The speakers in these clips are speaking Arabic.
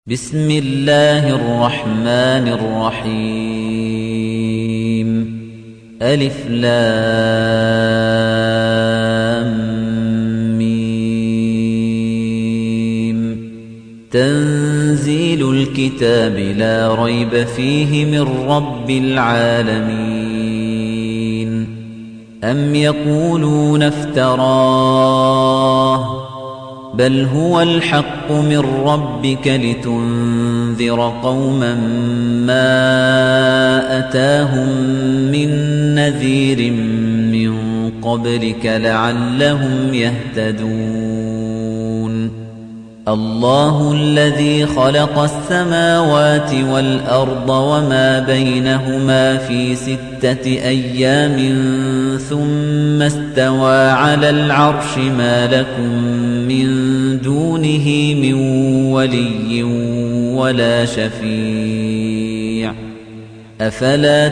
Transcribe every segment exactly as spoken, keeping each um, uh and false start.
بسم الله الرحمن الرحيم ألف لام ميم تنزيل الكتاب لا ريب فيه من رب العالمين أم يقولون افتراه بل هو الحق من ربك لتنذر قوما ما أتاهم من نذير من قبلك لعلهم يهتدون الله الذي خلق السماوات والأرض وما بينهما في ستة أيام ثم استوى على العرش ما لكم من دونه من ولي ولا شفيع أفلا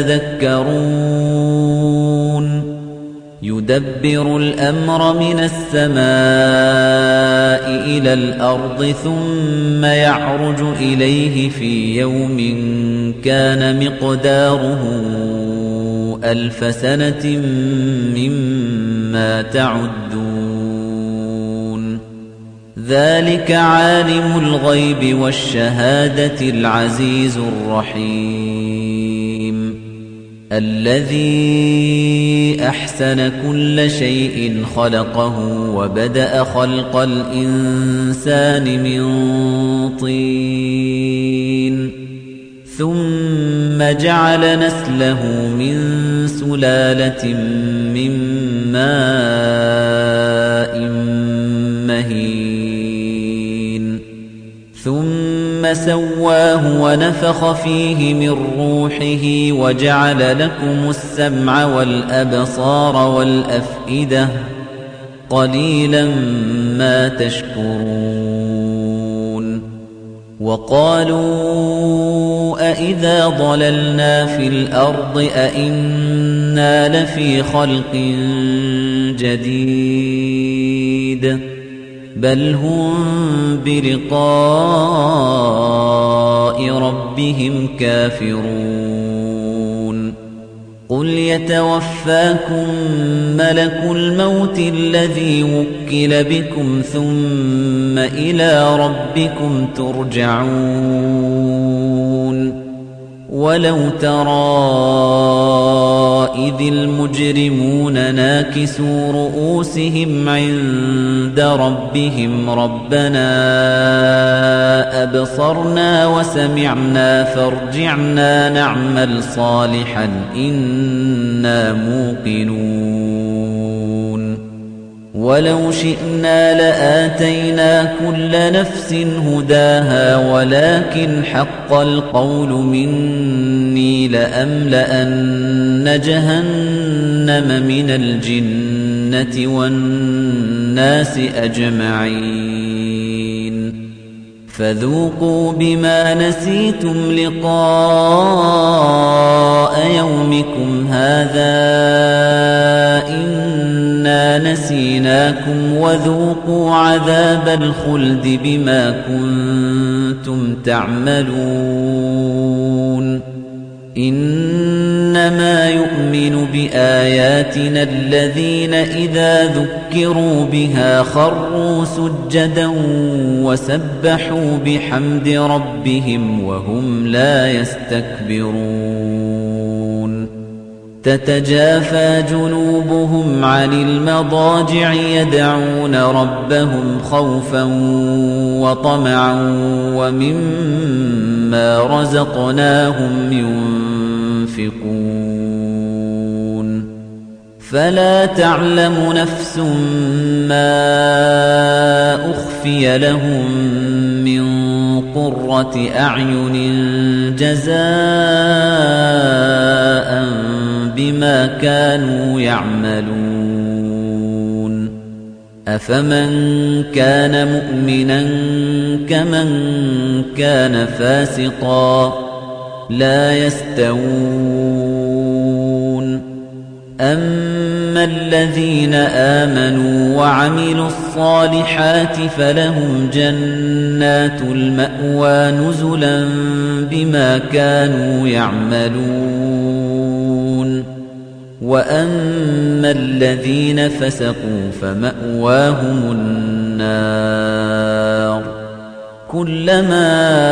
تتذكرون يدبر الأمر من السماء إلى الأرض ثم يعرج إليه في يوم كان مقداره ألف سنة مما تعدون ذلك عالم الغيب والشهادة العزيز الرحيم الذي أحسن كل شيء خلقه وبدأ خلق الإنسان من طين ثم جعل نسله من سلالة من ماء مهين ثم سواه ونفخ فيه من روحه وجعل لكم السمع والأبصار والأفئدة قليلا ما تشكرون وقالوا أإذا ضللنا في الأرض أإنا لفي خلق جديد بل هم بلقاء ربهم كافرون قل يتوفاكم ملك الموت الذي وكل بكم ثم إلى ربكم ترجعون ولو ترى إذ المجرمون ناكسوا رؤوسهم عند ربهم ربنا أبصرنا وسمعنا فارجعنا نعمل صالحا إنا موقنون ولو شئنا لآتينا كل نفس هداها ولكن حق القول مني لأملأن جهنم من الجنة والناس أجمعين فذوقوا بما نسيتم لقاء يومكم هذا إنا نسيناكم وذوقوا عذاب الخلد بما كنتم تعملون إنما يؤمن بآياتنا الذين إذا ذكروا بها خروا سجدا وسبحوا بحمد ربهم وهم لا يستكبرون تتجافى جنوبهم عن المضاجع يدعون ربهم خوفا وطمعا ومما رزقناهم ينفقون فلا تعلم نفس ما أخفي لهم من قرة أعين جزاء بما كانوا يعملون أفمن كان مؤمنا كمن كان فاسقا لا يستوون أَمَّا الَّذِينَ آمَنُوا وَعَمِلُوا الصَّالِحَاتِ فَلَهُمْ جَنَّاتُ الْمَأْوَى نُزُلًا بِمَا كَانُوا يَعْمَلُونَ وَأَمَّا الَّذِينَ فَسَقُوا فَمَأْوَاهُمُ النَّارُ كُلَّمَا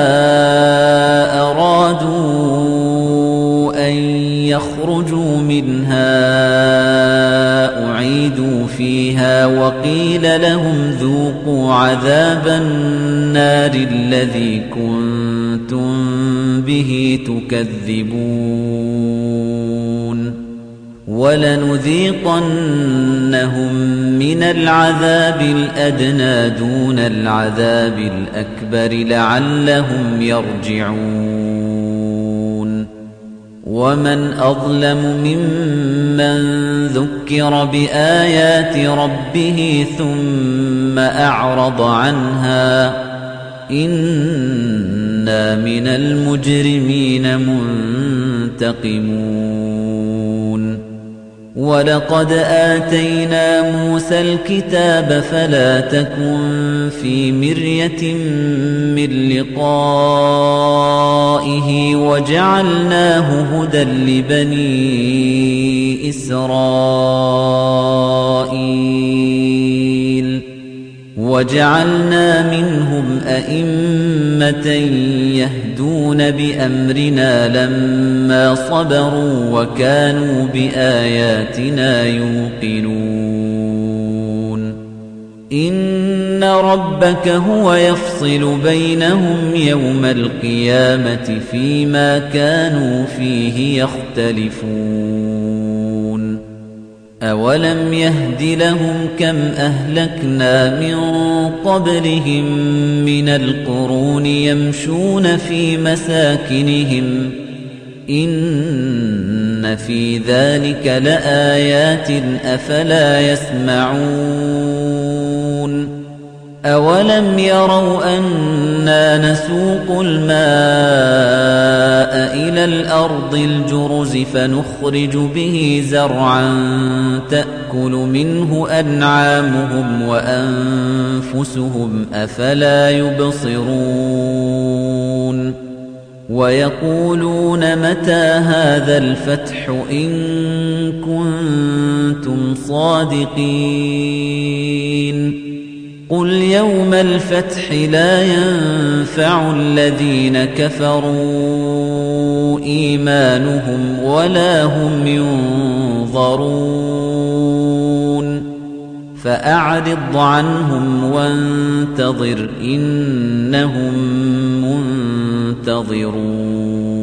أَرَادُوا أَن يَخْرُجُوا مِنْهَا أُعِيدُوا فِيهَا وَقِيلَ لَهُمْ ذُوقُوا عَذَابَ النَّارِ الَّذِي كُنتُم بِهِ تُكَذِّبُونَ وَلَنُذِيقَنَّهُم مِّنَ الْعَذَابِ الْأَدْنَىٰ دُونَ الْعَذَابِ الْأَكْبَرِ لَعَلَّهُمْ يَرْجِعُونَ وَمَنْ أَظْلَمُ مِمَّن ذُكِّرَ بِآيَاتِ رَبِّهِ ثُمَّ أَعْرَضَ عَنْهَا ۚ إِنَّا مِنَ الْمُجْرِمِينَ مُنتَقِمُونَ وَلَقَدْ آتَيْنَا مُوسَى الْكِتَابَ فَلَا تَكُن فِي مِرْيَةٍ مِّن لِّقَائِهِ وَجَعَلْنَاهُ هُدًى لِّبَنِي إِسْرَائِيلَ وَجَعَلْنَا مِنْهُمْ أَئِمَّةً يَهْدُونَ بِأَمْرِنَا لَمَّا صَبَرُوا وَكَانُوا بِآيَاتِنَا يُوقِنُونَ إِنَّ رَبَّكَ هُوَ يَفْصِلُ بَيْنَهُمْ يَوْمَ الْقِيَامَةِ فِيمَا كَانُوا فِيهِ يَخْتَلِفُونَ أَوَلَمْ يَهْدِ لَهُمْ كَمْ أَهْلَكْنَا مِن قَبْلِهِم مِّنَ الْقُرُونِ يَمْشُونَ فِي مَسَاكِنِهِمْ ۗ إِنَّ فِي ذَلِكَ لَآيَاتٍ ۖ أَفَلَا يَسْمَعُونَ أَوَلَمْ يَرَوْا أَنَّا نَسُوقُ الْمَاءَ إِلَى الْأَرْضِ الْجُرُزِ فَنُخْرِجُ بِهِ زَرْعًا تَأْكُلُ مِنْهُ أَنْعَامُهُمْ وَأَنفُسُهُمْ ۖ أَفَلَا يُبْصِرُونَ وَيَقُولُونَ مَتَىٰ هَٰذَا الْفَتْحُ إِن كُنتُمْ صَادِقِينَ قُلْ يَوْمَ الْفَتْحِ لَا يَنفَعُ الَّذِينَ كَفَرُوا إِيمَانُهُمْ وَلَا هُمْ يُنظَرُونَ فَأَعْرِضْ عَنْهُمْ وَانتَظِرْ إِنَّهُم مُّنتَظِرُونَ